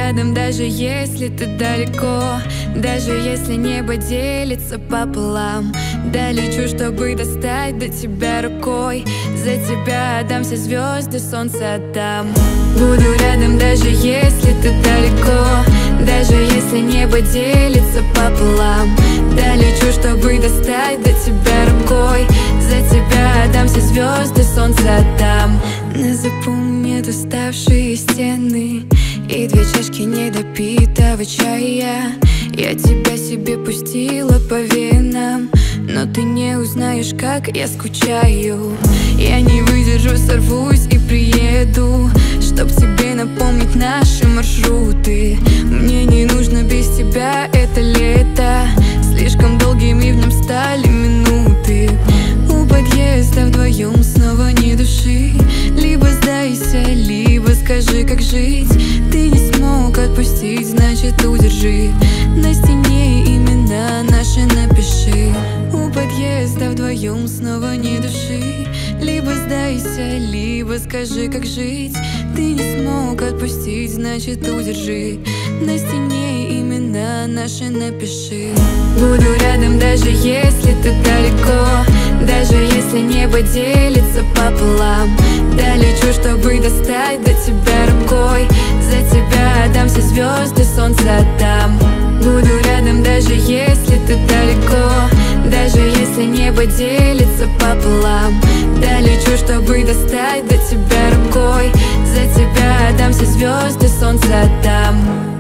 рядом, даже если ты далеко, даже если небо делится пополам. Долечу, чтобы достать до тебя рукой. За тебя отдам все звезды, солнце отдам. Буду рядом, даже если ты далеко, даже если небо делится пополам. Долечу, чтобы достать до тебя рукой. За тебя отдам все звезды, солнце отдам. На запомни уставшие стены и 2 чашки недопитого чая. Я тебя себе пустила по венам, но ты не узнаешь, как я скучаю. Я не выдержу, сорвусь и приеду, чтоб тебе напомнить наши маршруты. Мне не нужно без тебя это лето, слишком долгими в нем стали минуты. У подъезда вдвоем снова ни души. Либо сдайся, либо скажи, как жить. Ты не смог отпустить, значит удержи. На стене имена наши напиши. У подъезда вдвоем снова ни души. Либо сдайся, либо скажи, как жить. Ты не смог отпустить, значит удержи. На стене имена наши напиши. Буду рядом, даже если ты далеко, даже если небо делится пополам. Долечу, чтобы достать до тебя рукой. За тебя отдам все звезды, солнце отдам. Буду рядом, даже если ты далеко, даже если небо делится пополам. Долечу, чтобы достать до тебя рукой. За тебя отдам все звезды, солнце отдам.